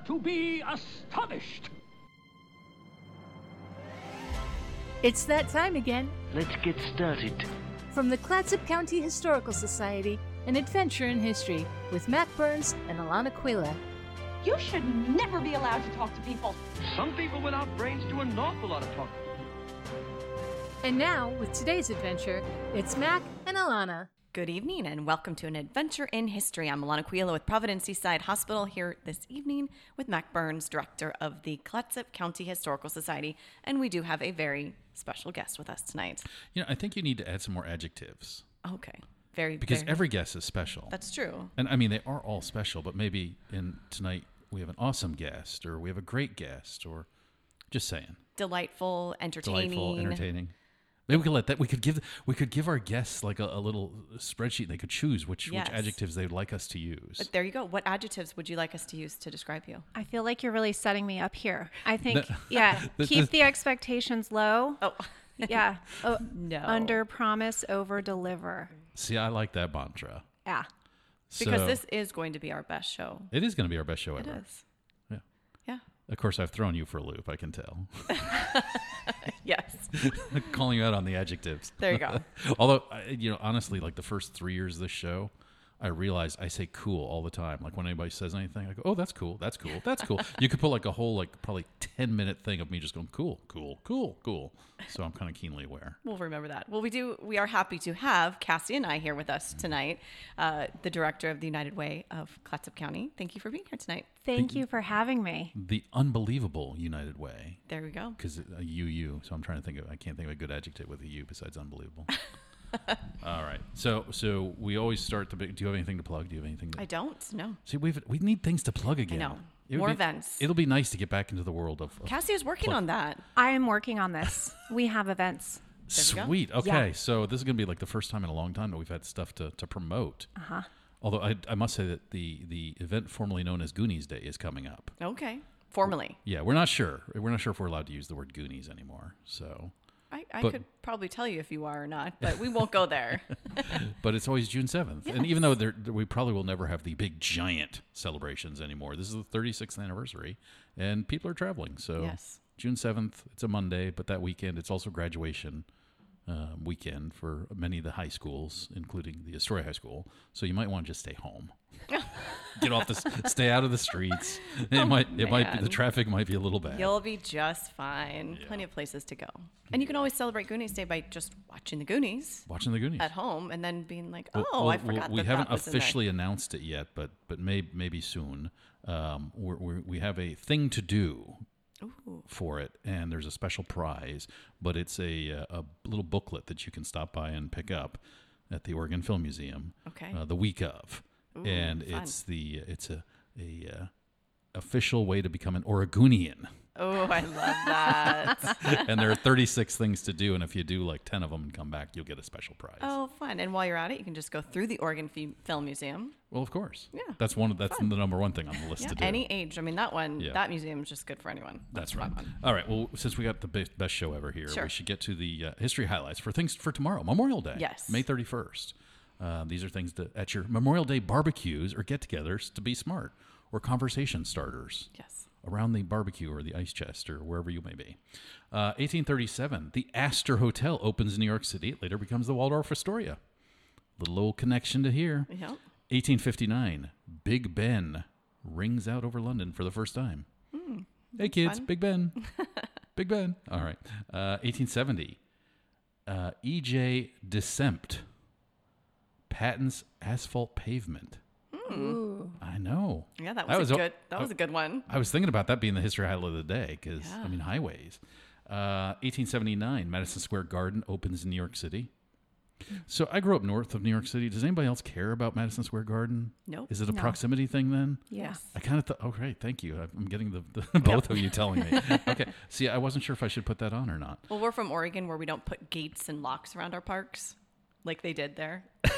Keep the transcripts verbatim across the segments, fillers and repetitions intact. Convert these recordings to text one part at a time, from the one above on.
to be astonished. It's that time again. Let's get started. From the Clatsop County Historical Society, an adventure in history with Mac Burns and Alana Quila. You should never be allowed to talk to people. Some people without brains do an awful lot of talking. And now, with today's adventure, it's Mac and Alana. Good evening and welcome to an adventure in history. I'm Alana Quila with Providence Seaside Hospital here this evening with Mac Burns, director of the Clatsop County Historical Society, and we do have a very special guest with us tonight. You know, I think you need to add some more adjectives. Okay. Very Because very, every guest is special. That's true. And I mean, they are all special, but maybe in tonight we have an awesome guest or we have a great guest or just saying. Delightful, entertaining. Delightful, entertaining. Maybe we could let that. We could give we could give our guests like a, a little spreadsheet. They could choose which Yes. which adjectives they would like us to use. But there you go. What adjectives would you like us to use to describe you? I feel like you're really setting me up here. I think, No. yeah, This- keep this- the expectations low. Oh, Yeah. Oh, no. Under promise, over deliver. See, I like that mantra. Yeah. Because So, this is going to be our best show. it is going to be our best show It ever. is. Yeah. Yeah. Of course, I've thrown you for a loop. I can tell. Yes. Calling you out on the adjectives. There you go. Although, I- you know, honestly, like the first three years of this show, I realized I say cool all the time. Like when anybody says anything, I go, oh, that's cool. That's cool. That's cool. You could put like a whole, like probably ten minute thing of me just going, cool, cool, cool, cool. So I'm kind of keenly aware. We'll remember that. Well, we do. We are happy to have Cassie and I here with us tonight, uh, the director of the United Way of Clatsop County. Thank you for being here tonight. Thank you for having me. The unbelievable United Way. There we go. Because uh, U U. So I'm trying to think of, I can't think of a good adjective with a U besides unbelievable. All right. So so we always start the big, do you have anything to plug? Do you have anything to I don't. No. See, we've, we need things to plug again. know. It would More be- events. It'll be nice to get back into the world of, of Cassie is working Plug. on that. I am working on this. We have events. we go. Sweet. Okay. Yeah. So this is going to be like the first time in a long time that we've had stuff to, to promote. Uh-huh. Although I, I must say that the, the event formerly known as Goonies Day is coming up. Okay. Formally, Yeah, we're not sure. We're not sure if we're allowed to use the word Goonies anymore. So, I, I But- could probably tell you if you are or not, but we won't go there. but it's always June seventh. And even though there, we probably will never have the big giant celebrations anymore, this is the thirty-sixth anniversary and people are traveling. So Yes. June seventh, it's a Monday, but that weekend, it's also graduation uh, weekend for many of the high schools, including the Astoria High School. So you might want to just stay home. Get off the, s- stay out of the streets. It might, it might be, the man. traffic might be a little bad. You'll be just fine. Plenty of places to go. And you can always celebrate Goonies Day by just watching the Goonies Watching the Goonies. at home and then being like, Well, oh, well, I forgot well, we that haven't that was in there. officially announced it yet, but but may, maybe soon. Um, we're, we're, we have a thing to do for it, and there's a special prize, but it's a, a a little booklet that you can stop by and pick up at the Oregon Film Museum. Okay. Uh, the week of, Ooh, and fun. it's the it's a a uh, official way to become an Oregonian. Oh, I love that. And there are thirty-six things to do, and if you do like ten of them and come back, you'll get a special prize. Oh, fun. And while you're at it, you can just go through the Oregon F- Film Museum. Well, of course. Yeah. That's one. Of, that's the number one thing on the list Yeah, to do. any age. I mean, that one, Yeah. that museum is just good for anyone. That's a right. fun one. All right. Well, since we got the best, best show ever here, Sure. we should get to the uh, history highlights for things for tomorrow, Memorial Day. Yes. May thirty-first. Uh, these are things to, at your Memorial Day barbecues or get-togethers to be smart, or conversation starters Yes. around the barbecue or the ice chest or wherever you may be. Uh, eighteen thirty-seven, the Astor Hotel opens in New York City. It later becomes the Waldorf Astoria. Little old connection to here. Yep. eighteen fifty-nine, Big Ben rings out over London for the first time. hey kids, fun. Big Ben. Big Ben. All right. Uh, eighteen seventy, uh, E J Desempt patents asphalt pavement. Ooh. I know. Yeah, that was, a good. That was a good one. I was thinking about that being the history highlight of the day because, Yeah. I mean, highways. Uh, eighteen seventy-nine, Madison Square Garden opens in New York City. So I grew up north of New York City. Does anybody else care about Madison Square Garden? Nope. Is it a No. proximity thing then? Yes. I kind of thought, oh, great, thank you. I'm getting the, the both of you telling me. Okay. See, I wasn't sure if I should put that on or not. Well, we're from Oregon where we don't put gates and locks around our parks like they did there.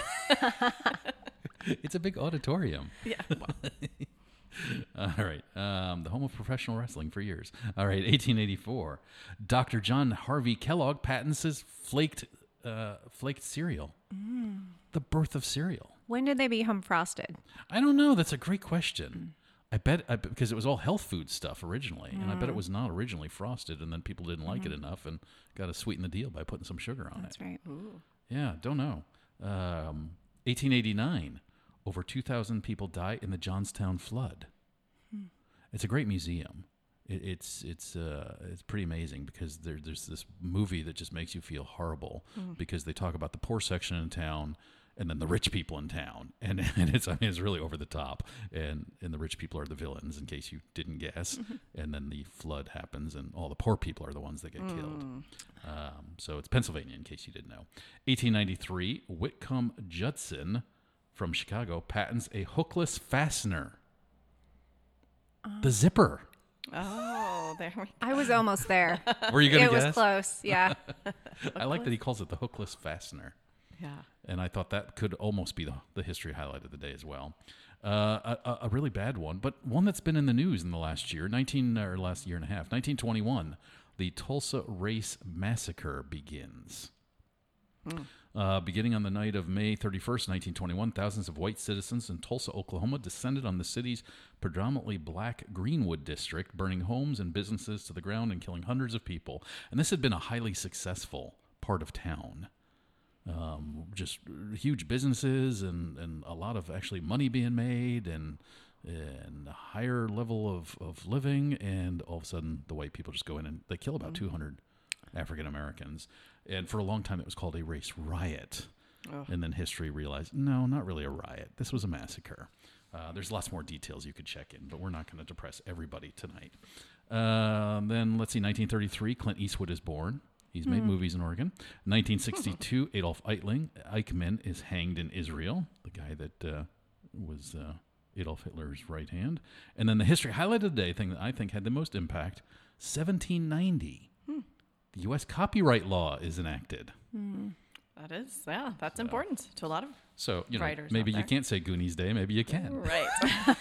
It's a big auditorium. Yeah. Well, All right. Um, the home of professional wrestling for years. All right. eighteen eighty-four. Doctor John Harvey Kellogg patents his flaked, uh, flaked cereal. The birth of cereal. When did they become frosted? I don't know. That's a great question. I bet I, because it was all health food stuff originally, mm. and I bet it was not originally frosted, and then people didn't like mm-hmm. it enough and got to sweeten the deal by putting some sugar on That's it. That's right. Ooh. Yeah, don't know. Um, eighteen eighty-nine, over two thousand people die in the Johnstown flood. Hmm. It's a great museum. It, it's it's uh, it's pretty amazing because there, there's this movie that just makes you feel horrible mm. because they talk about the poor section in town and then the rich people in town, and and it's I mean it's really over the top, and and the rich people are the villains in case you didn't guess, mm-hmm. and then the flood happens and all the poor people are the ones that get mm. killed. Um, so it's Pennsylvania in case you didn't know. eighteen ninety-three, Whitcomb Judson from Chicago patents a hookless fastener, uh. the zipper. Oh, there we go. I was almost there. Were you going to guess? It was close, yeah. I like that he calls it the hookless fastener. Yeah. And I thought that could almost be the, the history highlight of the day as well. Uh, a, a really bad one, but one that's been in the news in the last year, nineteen or last year and a half, nineteen twenty-one, the Tulsa Race Massacre begins. Hmm. Uh, beginning on the night of May thirty-first, nineteen twenty-one, thousands of white citizens in Tulsa, Oklahoma descended on the city's predominantly black Greenwood district, burning homes and businesses to the ground and killing hundreds of people. And this had been a highly successful part of town. Um, just huge businesses and, and a lot of actually money being made and and a higher level of, of living. And all of a sudden, the white people just go in and they kill about two hundred African Americans. And for a long time, it was called a race riot. Oh. And then history realized, no, not really a riot. This was a massacre. Uh, there's lots more details you could check in, but we're not going to depress everybody tonight. Uh, then let's see, nineteen thirty-three, Clint Eastwood is born. He's made mm. movies in Oregon. nineteen sixty-two, Adolf Eichling, Eichmann is hanged in Israel, the guy that uh, was uh, Adolf Hitler's right hand. And then the history highlight of the day, thing that I think had the most impact, seventeen ninety. Hmm. The U S copyright law is enacted. Mm. That is, yeah, that's so important to a lot of so, you know, writers. Maybe you can't say Goonies Day, maybe you can. Right.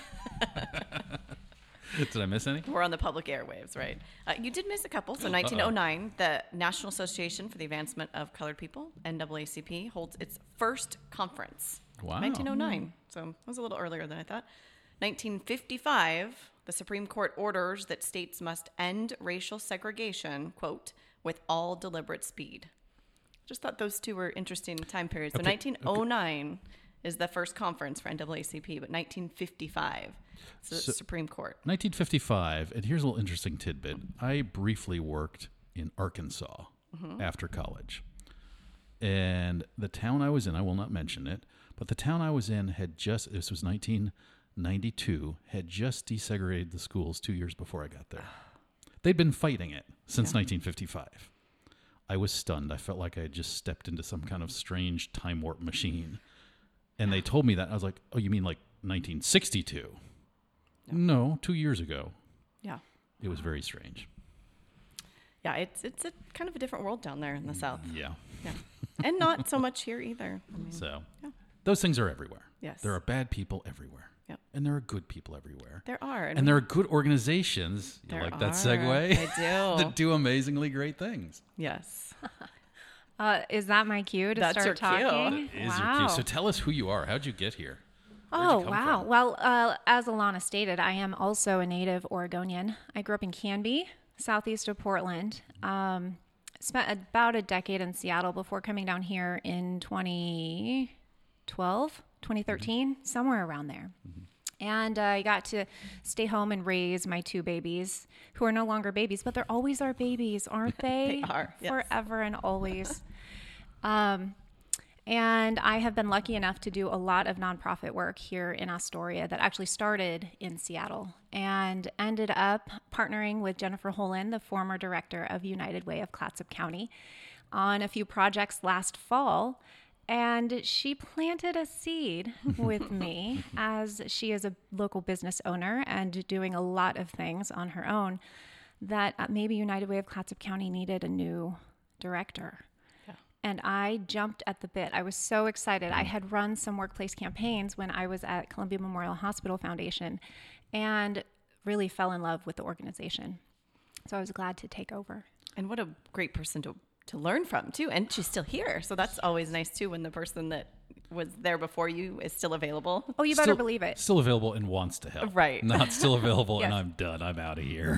Did I miss any? We're on the public airwaves, right? Uh, you did miss a couple. So nineteen oh nine, Uh-oh. the National Association for the Advancement of Colored People, N double A C P, holds its first conference. Wow. nineteen oh nine. So it was a little earlier than I thought. nineteen fifty-five, the Supreme Court orders that states must end racial segregation, quote, with all deliberate speed. Just thought those two were interesting time periods. So okay. nineteen oh nine okay. is the first conference for N double A C P, but nineteen fifty-five is the so, Supreme Court. nineteen fifty-five, and here's a little interesting tidbit. I briefly worked in Arkansas mm-hmm. after college. And the town I was in, I will not mention it, but the town I was in had just, this was nineteen ninety-two, had just desegregated the schools two years before I got there. They'd been fighting it since yeah. nineteen fifty-five. I was stunned. I felt like I had just stepped into some kind of strange time warp machine. And they told me that. I was like, oh, you mean like nineteen sixty-two? No, no two years ago. Yeah. It was very strange. Yeah, it's it's a kind of a different world down there in the South. Yeah. Yeah. And not so much here either. I mean, so yeah. those things are everywhere. Yes. There are bad people everywhere. Yep. And there are good people everywhere. There are. And, and there are good organizations. You there like are. that segue? I do. That do amazingly great things. Yes. Uh, is that my cue to That's start your talking? Cue. That is wow. your cue. So tell us who you are. How'd you get here? Where'd oh, you come wow. from? Well, uh, as Alana stated, I am also a native Oregonian. I grew up in Canby, southeast of Portland. Um, spent about a decade in Seattle before coming down here in twenty twelve, twenty thirteen, mm-hmm. somewhere around there. Mm-hmm. And uh, I got to stay home and raise my two babies, who are no longer babies, but they're always our babies, aren't they? They are, yes. Forever and always. um, and I have been lucky enough to do a lot of nonprofit work here in Astoria that actually started in Seattle and ended up partnering with Jennifer Holland, the former director of United Way of Clatsop County, on a few projects last fall. And she planted a seed with me as she is a local business owner and doing a lot of things on her own that maybe United Way of Clatsop County needed a new director. Yeah. And I jumped at the bit. I was so excited. I had run some workplace campaigns when I was at Columbia Memorial Hospital Foundation and really fell in love with the organization. So I was glad to take over. And what a great person to to learn from too, and she's still here, so that's always nice too when the person that was there before you is still available. Oh, you better Still- believe it. Still available and wants to help. Right. Not still available and Yes. I'm done. I'm out of here.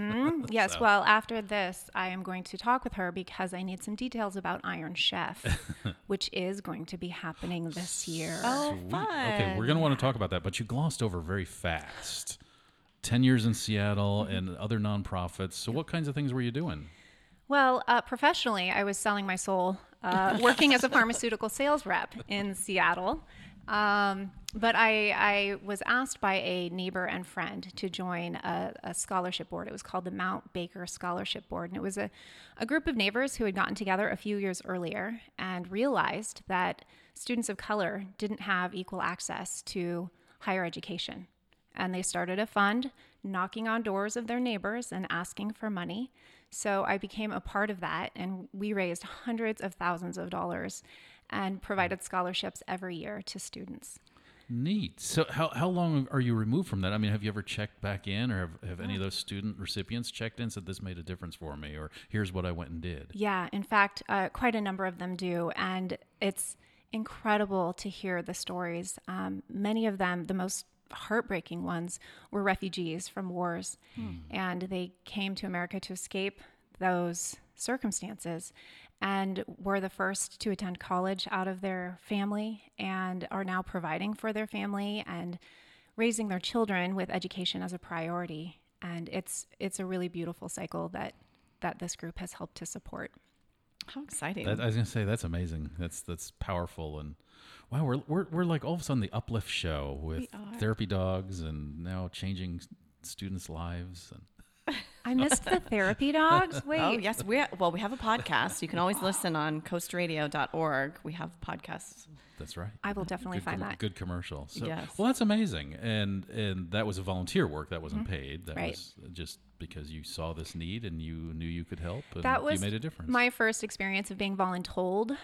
Yes, well, after this, I am going to talk with her because I need some details about Iron Chef, which is going to be happening this year. Oh, Sweet. fun. Okay, we're going to want to talk about that, but you glossed over very fast. ten years in Seattle and other nonprofits. So what kinds of things were you doing? Well, uh, professionally, I was selling my soul, uh, working as a pharmaceutical sales rep in Seattle. Um, but I, I was asked by a neighbor and friend to join a, a scholarship board. It was called the Mount Baker Scholarship Board. And it was a, a group of neighbors who had gotten together a few years earlier and realized that students of color didn't have equal access to higher education. And they started a fund knocking on doors of their neighbors and asking for money. So I became a part of that, and we raised hundreds of thousands of dollars and provided scholarships every year to students. Neat. So how how long are you removed from that? I mean, have you ever checked back in, or have, have any of those student recipients checked in, said this made a difference for me, or here's what I went and did? Yeah, in fact, uh, quite a number of them do, and it's incredible to hear the stories. Um, many of them, the most heartbreaking ones, were refugees from wars, and they came to America to escape those circumstances and were the first to attend college out of their family and are now providing for their family and raising their children with education as a priority. And it's it's a really beautiful cycle that that this group has helped to support. How exciting. That, I was gonna say that's amazing. That's that's powerful, and wow, we're we're we're like all of a sudden the Uplift show with therapy dogs, and now changing students' lives. And I missed the therapy dogs. Wait. Oh, yes. We well, we have a podcast. You can always listen on coast radio dot org. We have podcasts. that's right. I will definitely Good find com- that. good commercial. So, Yes. well, that's amazing, and and that was a volunteer work. That wasn't paid. That Right. was just because you saw this need and you knew you could help, and That was you made a difference. my first experience of being voluntold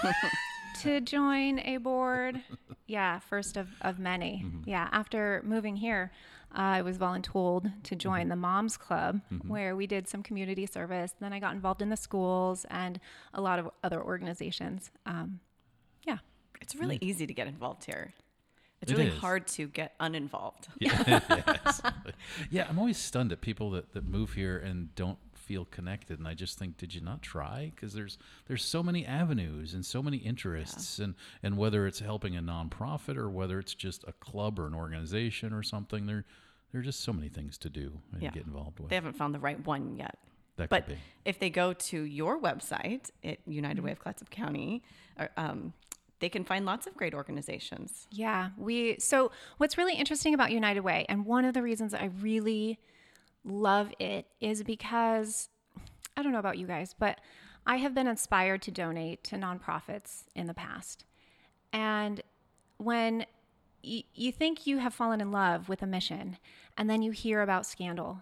to join a board. Yeah, first of, of many. Mm-hmm. Yeah, after moving here, uh, I was voluntold to join Mm-hmm. the Moms Club, where we did some community service. Then I got involved in the schools and a lot of other organizations. Um, yeah. It's really easy to get involved here. It's It really is. hard to get uninvolved. Yeah, yes. Yeah, I'm always stunned at people that, that move here and don't feel connected, and I just think, did you not try? Because there's there's so many avenues and so many interests, and and whether it's helping a nonprofit or whether it's just a club or an organization or something, there there are just so many things to do and Yeah. get involved with. They haven't found the right one yet. That But could be. if they go to your website at United Way of Clatsop County, or, um, they can find lots of great organizations. Yeah, we so what's really interesting about United Way, and one of the reasons I really love it, is because I don't know about you guys, but I have been inspired to donate to nonprofits in the past. And when y- you think you have fallen in love with a mission, and then you hear about scandal,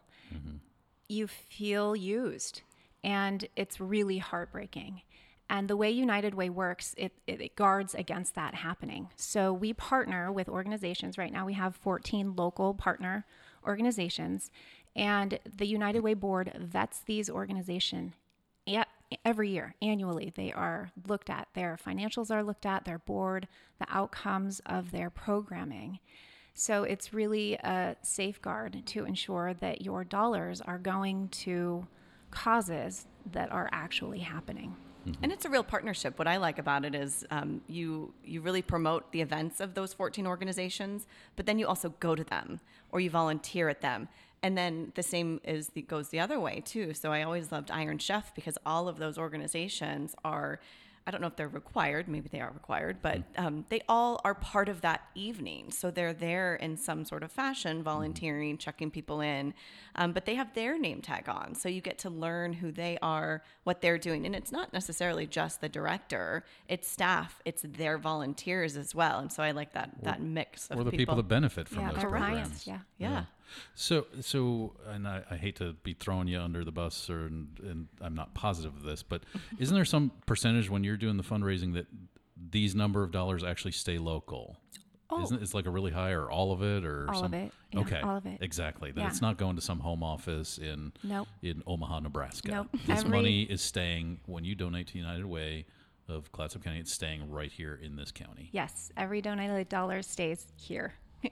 you feel used, and it's really heartbreaking. And the way United Way works, it, it, it guards against that happening. So we partner with organizations. Right now we have fourteen local partner organizations, and the United Way board vets these organizations every year, annually. They are looked at, their financials are looked at, their board, the outcomes of their programming. So it's really a safeguard to ensure that your dollars are going to causes that are actually happening. And it's a real partnership. What I like about it is um, you you really promote the events of those fourteen organizations, but then you also go to them or you volunteer at them. And then the same is the, goes the other way too. So I always loved Iron Chef because all of those organizations are, I don't know if they're required, maybe they are required, but um, they all are part of that evening. So they're there in some sort of fashion, volunteering, checking people in, um, but they have their name tag on. So you get to learn who they are, what they're doing. And it's not necessarily just the director, it's staff, it's their volunteers as well. And so I like that that mix of or the people, that benefit from Yeah, those their programs. clients, yeah. Yeah. So, so, and I, I hate to be throwing you under the bus, or and, and I'm not positive of this, but isn't there some percentage when you're doing the fundraising that these number of dollars actually stay local? Oh. Isn't it, it's like a really high, or all of it, or All of some, it. Yeah, okay, all of it. exactly. That Yeah. it's not going to some home office in Nope. in Omaha, Nebraska. Nope. This Every- money is staying when you donate to United Way of Clatsop County. It's staying right here in this county. Yes, every donated dollar stays here.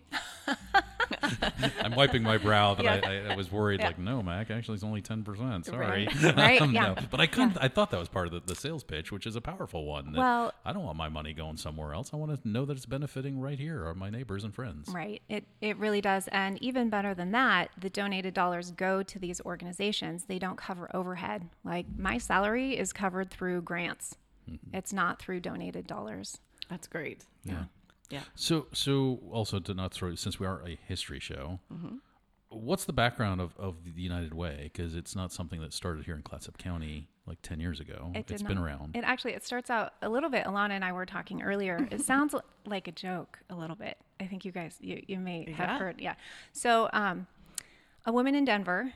I'm wiping my brow that Yeah. I, I, I was worried, Yeah. like, no, Mac, actually it's only ten percent. Sorry. Right. Right, Um, yeah. no. But I couldn't, I thought that was part of the, the sales pitch, which is a powerful one. that Well- I don't want my money going somewhere else. I want to know that it's benefiting right here or my neighbors and friends. Right. It it really does. And even better than that, the donated dollars go to these organizations. They don't cover overhead. Like my salary is covered through grants. Mm-hmm. It's not through donated dollars. That's great. Yeah. Yeah. So, so also to not throw, since we are a history show, Mm-hmm. what's the background of, of the United Way? Because it's not something that started here in Clatsop County like ten years ago. It did It's been not. around. It actually, it starts out a little bit. Alana and I were talking earlier. It sounds l- like a joke a little bit. I think you guys, you, you may have Yeah. heard. Yeah. So um, a woman in Denver,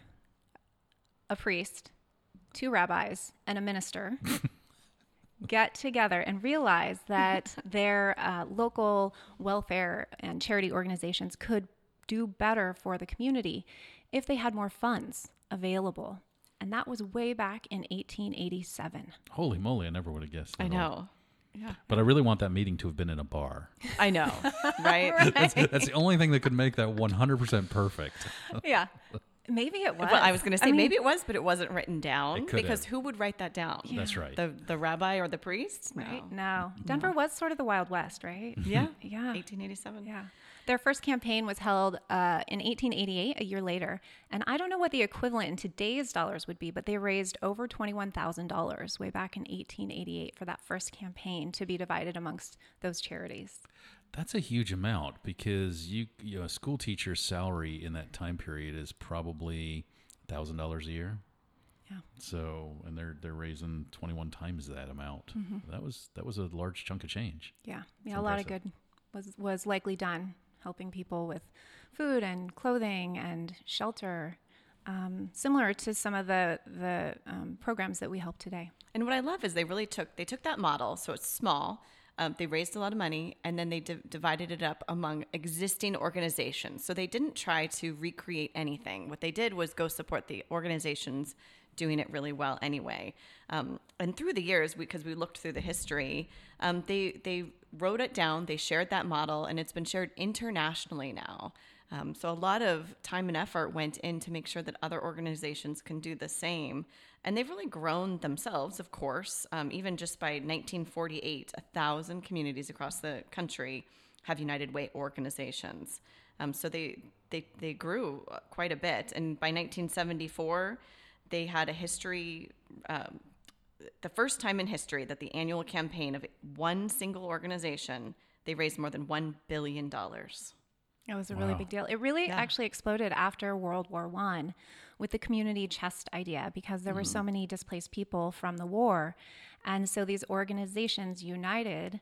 a priest, two rabbis, and a minister get together and realize that their uh, local welfare and charity organizations could do better for the community if they had more funds available. And that was way back in eighteen eighty-seven. Holy moly, I never would have guessed that. I at all. know. Yeah. But I really want that meeting to have been in a bar. I know. Right? That's, that's the only thing that could make that one hundred percent perfect. Yeah. Maybe it was. Well, I was going to say I mean, maybe it was, but it wasn't written down It could because have. who would write that down? That's right. The the rabbi or the priest? Right? No. Denver was sort of the Wild West, right? Yeah. Yeah. eighteen eighty-seven. Yeah. Their first campaign was held uh, in eighteen eighty-eight, a year later. And I don't know what the equivalent in today's dollars would be, but they raised over twenty-one thousand dollars way back in eighteen eighty-eight for that first campaign to be divided amongst those charities. That's a huge amount because you, you know, a school teacher's salary in that time period is probably one thousand dollars a year. Yeah. So, and they're they're raising twenty-one times that amount. Mm-hmm. That was that was a large chunk of change. Yeah. Yeah. A lot of impressive. good was, was likely done, helping people with food and clothing and shelter, um, similar to some of the, the um, programs that we help today. And what I love is they really took they took that model, so it's small. Um, they raised a lot of money, and then they di- divided it up among existing organizations. So they didn't try to recreate anything. What they did was go support the organizations doing it really well anyway. Um, and through the years, because we, we looked through the history, um, they they wrote it down. They shared that model, and it's been shared internationally now. Um, so a lot of time and effort went in to make sure that other organizations can do the same. And they've really grown themselves, of course. Um, even just by nineteen forty-eight, a thousand communities across the country have United Way organizations. Um, so they, they they grew quite a bit. And by nineteen seventy-four, they had a history, um, the first time in history that the annual campaign of one single organization, they raised more than one billion dollars. It was a really Wow. big deal. It really Yeah. actually exploded after World War One with the community chest idea because there were so many displaced people from the war. And so these organizations united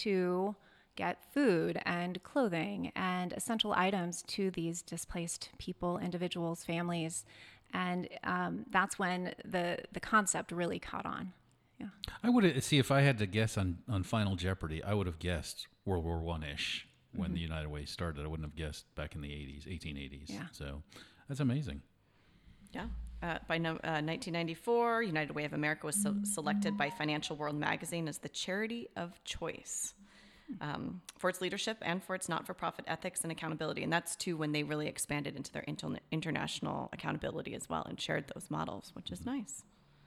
to get food and clothing and essential items to these displaced people, individuals, families. And um, that's when the, the concept really caught on. Yeah. I would see if I had to guess on, on Final Jeopardy, I would have guessed World War One ish when the United Way started. I wouldn't have guessed back in the eighties, eighteen eighties. Yeah. So that's amazing. Yeah. Uh, by no, uh, nineteen ninety-four, United Way of America was so- selected by Financial World Magazine as the charity of choice um, for its leadership and for its not-for-profit ethics and accountability. And that's too when they really expanded into their inter- international accountability as well and shared those models, which is nice.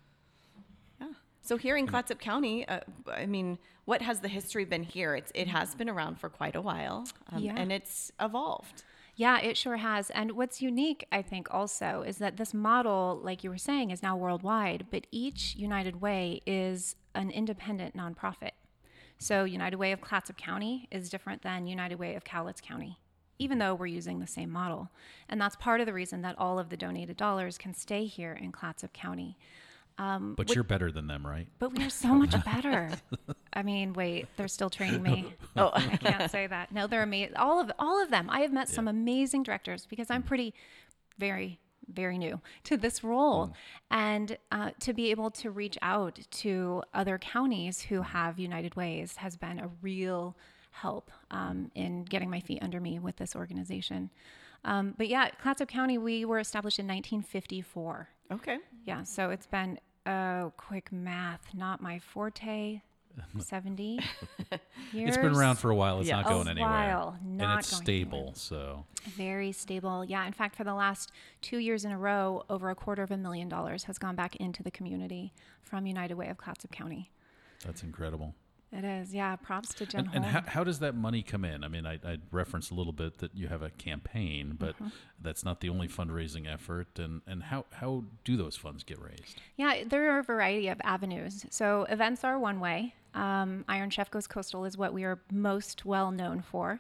Yeah. So here in Clatsop County, uh, I mean, what has the history been here? It's, it has been around for quite a while, um, Yeah. and it's evolved. Yeah, it sure has. And what's unique, I think, also is that this model, like you were saying, is now worldwide, but each United Way is an independent nonprofit. So United Way of Clatsop County is different than United Way of Cowlitz County, even though we're using the same model. And that's part of the reason that all of the donated dollars can stay here in Clatsop County. Um, But what- you're better than them, right? But we are so much better. I mean, wait, they're still training me. Oh, I can't say that. No, they're amazing. All of all of them. I have met some amazing directors because I'm pretty, very, very new to this role, and uh, to be able to reach out to other counties who have United Ways has been a real help um, in getting my feet under me with this organization. Um, but yeah, Clatsop County, we were established in nineteen fifty-four. Okay. Yeah, so it's been, oh, quick math, not my forte, seventy years. It's been around for a while. It's Yeah. not A going anywhere. while, and not it's going stable. anywhere. So Very stable. Yeah. In fact, for the last two years in a row, over a quarter of a million dollars has gone back into the community from United Way of Clatsop County. that's incredible. It is. Yeah. Props to Jen And, and Holm. how, how does that money come in? I mean, I, I referenced a little bit that you have a campaign, but Mm-hmm. that's not the only fundraising effort. And, and how, how do those funds get raised? Yeah, there are a variety of avenues. So events are one way. Um, Iron Chef Goes Coastal is what we are most well known for.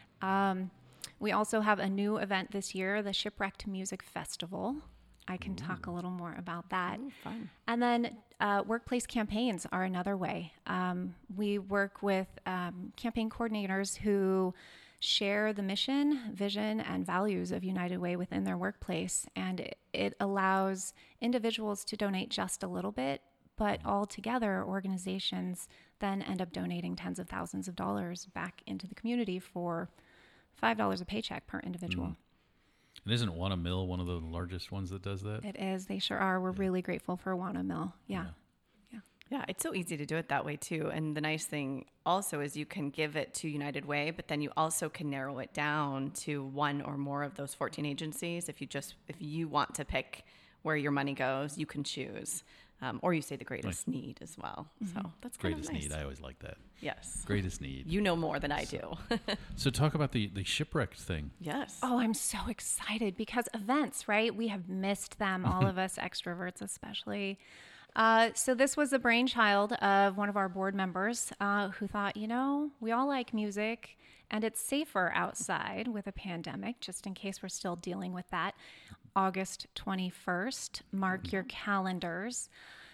Um, we also have a new event this year, the Shipwrecked Music Festival. I can talk a little more about that. fun. And then uh, workplace campaigns are another way. Um, we work with um, campaign coordinators who share the mission, vision, and values of United Way within their workplace. And it, it allows individuals to donate just a little bit, but all together, organizations then end up donating tens of thousands of dollars back into the community for five dollars a paycheck per individual. And isn't Wanna Mill one of the largest ones that does that? It is. They sure are. We're really grateful for Wanna Mill. Yeah. Yeah, it's so easy to do it that way too. And the nice thing also is you can give it to United Way, but then you also can narrow it down to one or more of those fourteen agencies. If you just if you want to pick where your money goes, you can choose. Um, or you say the greatest need as well. So that's kind Greatest of nice. need. I always like that. Yes. Greatest need. You know more than I do. So talk about the, the shipwrecked thing. Yes. Oh, I'm so excited because events, right? We have missed them, all of us extroverts especially. Uh, so this was the brainchild of one of our board members uh, who thought, you know, we all like music and it's safer outside with a pandemic, just in case we're still dealing with that. August twenty-first, mark your calendars.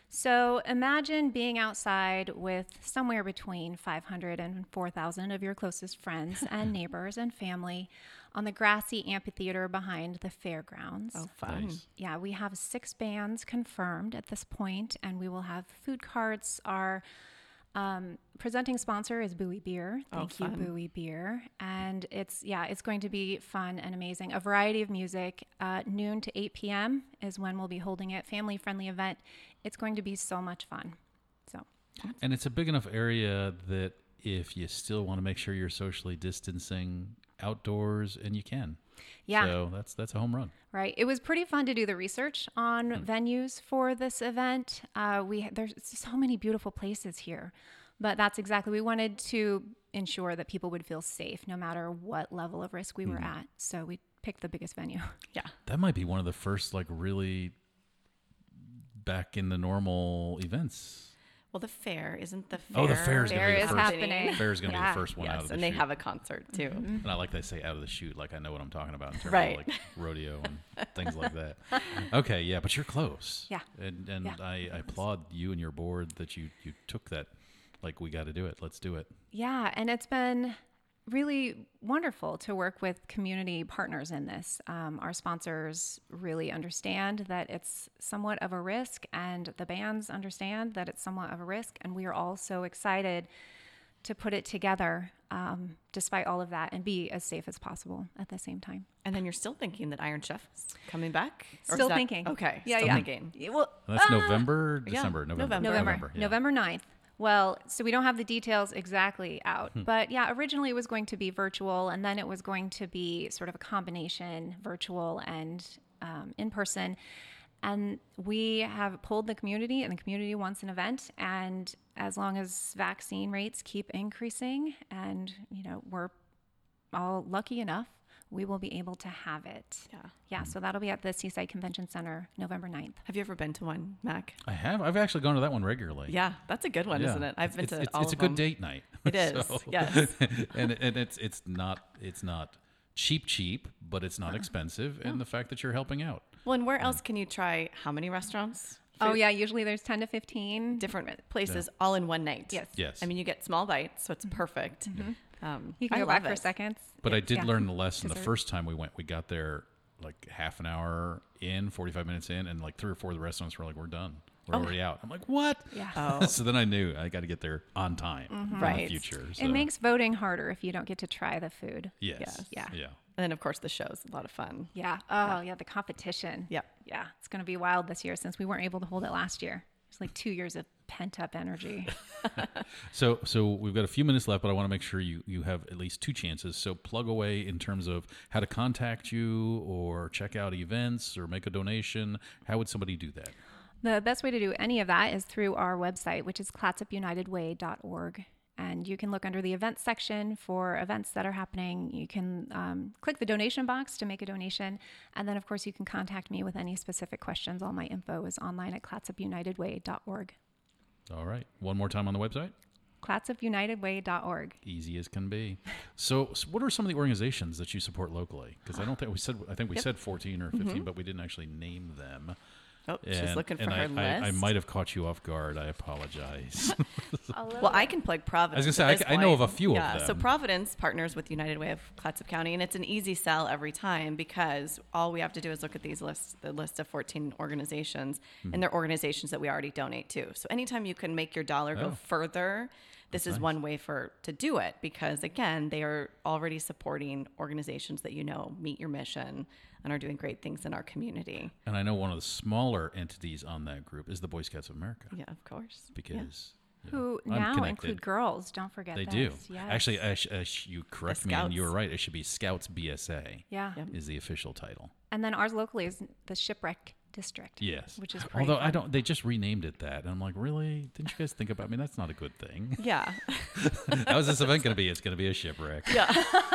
So imagine being outside with somewhere between five hundred and four thousand of your closest friends and neighbors and family on the grassy amphitheater behind the fairgrounds. Oh, fun. Nice. Yeah, we have six bands confirmed at this point, and we will have food carts. Our um, presenting sponsor is Bowie Beer. Oh, Thank you, fun. Bowie Beer. And it's, yeah, it's going to be fun and amazing. A variety of music. Uh, noon to eight p.m. is when we'll be holding it. Family-friendly event. It's going to be so much fun. So, And it's a big enough area that if you still want to make sure you're socially distancing outdoors, and you can. yeah. So that's that's a home run. Right. It was pretty fun to do the research on Hmm. venues for this event. Uh, we there's so many beautiful places here, but that's exactly we wanted to ensure that people would feel safe no matter what level of risk we were Hmm. at. So we picked the biggest venue. Yeah. That might be one of the first like really back in the normal events. Well, the fair isn't the fair. Oh, the fair's gonna Fair be the is first. happening. Fair's gonna Yeah. be the first one out Yes, of the and they chute. have a concert too. And I like they say out of the chute, like I know what I'm talking about in terms Right. of like rodeo and things like that. Okay, yeah, but you're close. Yeah. And and Yeah. I, I applaud you and your board that you you took that. Like we got to do it. Let's do it. Yeah, and it's been really wonderful to work with community partners in this. Um, our sponsors really understand that it's somewhat of a risk, and the bands understand that it's somewhat of a risk, and we are all so excited to put it together um, despite all of that and be as safe as possible at the same time. And then you're still thinking that Iron Chef is coming back? Or is Still that- thinking. Okay. Yeah, still yeah. thinking. Yeah, Well, That's uh, November, yeah, December, November, November. November, yeah. November ninth. Well, so we don't have the details exactly out, Hmm. but yeah, originally it was going to be virtual, and then it was going to be sort of a combination virtual and um, in person. And we have pulled the community, and the community wants an event. And as long as vaccine rates keep increasing, and you know we're all lucky enough, we will be able to have it. Yeah. Yeah. So that'll be at the Seaside Convention Center, November ninth. Have you ever been to one, Mac? I have. I've actually gone to that one regularly. Yeah, that's a good one, Yeah. isn't it? I've been it's, to it's, all it's of a good them. date night. It is, yes. and and it's it's not it's not cheap cheap, but it's not expensive, and the fact that you're helping out. Well, and where else can you try how many restaurants? Oh Food- yeah, usually there's ten to fifteen. Different places all in one night. Yes. Yes. I mean, you get small bites, so it's perfect. Um, You can I go back love for it. seconds. But Yeah, I did yeah. learn the lesson the Dessert. first time we went. We got there like half an hour in, forty-five minutes in, and like three or four of the restaurants were like, "We're done. We're already out." I'm like, "What?" Yeah. Oh. So then I knew I got to get there on time in the Right. future. So. It makes voting harder if you don't get to try the food. yes, Yes. Yeah. yeah. And then, of course, the show's a lot of fun. Yeah. Oh, yeah. The competition. Yep. Yeah. It's going to be wild this year since we weren't able to hold it last year. It's like two years of pent up energy. So, so we've got a few minutes left, but I want to make sure you, you have at least two chances. So plug away in terms of how to contact you or check out events or make a donation. How would somebody do that? The best way to do any of that is through our website, which is clatsop united way dot org. And you can look under the events section for events that are happening. You can um, click the donation box to make a donation. And then, of course, you can contact me with any specific questions. All my info is online at clatsop united way dot org. All right. One more time on the website. clatsop united way dot org. Easy as can be. So, so what are some of the organizations that you support locally? Because I don't think we said, I think we Yep. said fourteen or fifteen, Mm-hmm. but we didn't actually name them. Oh, she's And- looking for and her I, list. I, I might have caught you off guard. I apologize. Well, I can plug Providence. I was gonna at say, this I- I know of point. a few of yeah, So them. Providence partners with United Way of Clatsop County, and it's an easy sell every time because all we have to do is look at these lists, the list of fourteen organizations, Hmm. and they're organizations that we already donate to. So anytime you can make your dollar Oh. go further, this is nice. one way for to do it because again, they are already supporting organizations that you know meet your mission and are doing great things in our community. And I know one of the smaller entities on that group is the Boy Scouts of America. Yeah, of course. Because you know, Who I'm now connected. include girls. Don't forget They this. do. Yes. Actually, I sh- I sh- you correct The me, and you were Scouts. right. It should be Scouts B S A Yeah. Yep. is the official title. And then ours locally is the Shipwreck District. Yes. Which is pretty Although I fun. don't, they just renamed it that, and I'm like, really? Didn't you guys think about? I mean, that's not a good thing. Yeah. How's this event going to be? It's going to be a shipwreck. Yeah.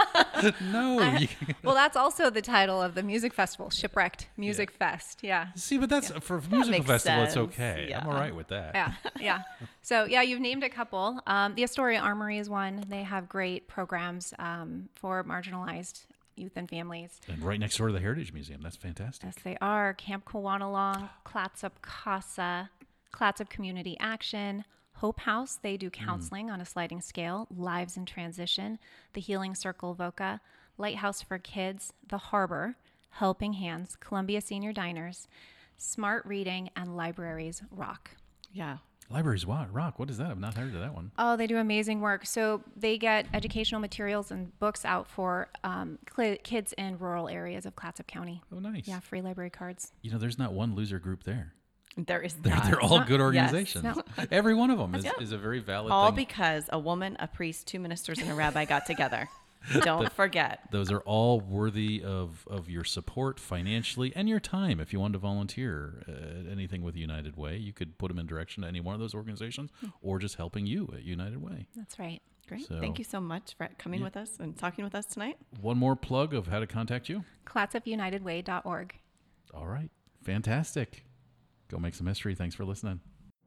No. you- Well, that's also the title of the music festival, Shipwrecked Music Fest. Yeah. See, but that's for a musical makes festival. It's sense. okay. Yeah. I'm all right with that. Yeah, yeah. So yeah, you've named a couple. Um, the Astoria Armory is one. They have great programs um, for marginalized youth and families. And right next door to the Heritage Museum. That's fantastic. Yes, they are. Camp Kawanalong, Clatsop Casa, Clatsop Community Action, Hope House. They do counseling on a sliding scale, Lives in Transition, the Healing Circle Voca, Lighthouse for Kids, The Harbor, Helping Hands, Columbia Senior Diners, Smart Reading, and Libraries Rock. Yeah. Libraries what? Rock. What is that? I've not heard of that one. Oh, they do amazing work. So they get educational materials and books out for um, cl- kids in rural areas of Clatsop County. Oh, nice. Yeah, free library cards. You know, there's not one loser group there. There is They're, not. they're all good Yes. organizations. No. Every one of them is, Yeah. is a very valid All thing. because a woman, a priest, two ministers, and a rabbi got together. Don't forget. Those are all worthy of, of your support financially and your time. If you wanted to volunteer at anything with United Way, you could put them in direction to any one of those organizations or just helping you at United Way. That's right. Great. So- Thank you so much for coming Yeah. with us and talking with us tonight. One more plug of how to contact you. clatsop united way dot org. All right. Fantastic. Go make some history. Thanks for listening.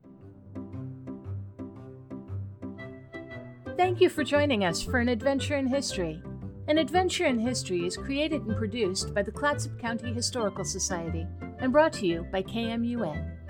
Thank you for joining us for An Adventure in History. An Adventure in History is created and produced by the Clatsop County Historical Society and brought to you by K M U N.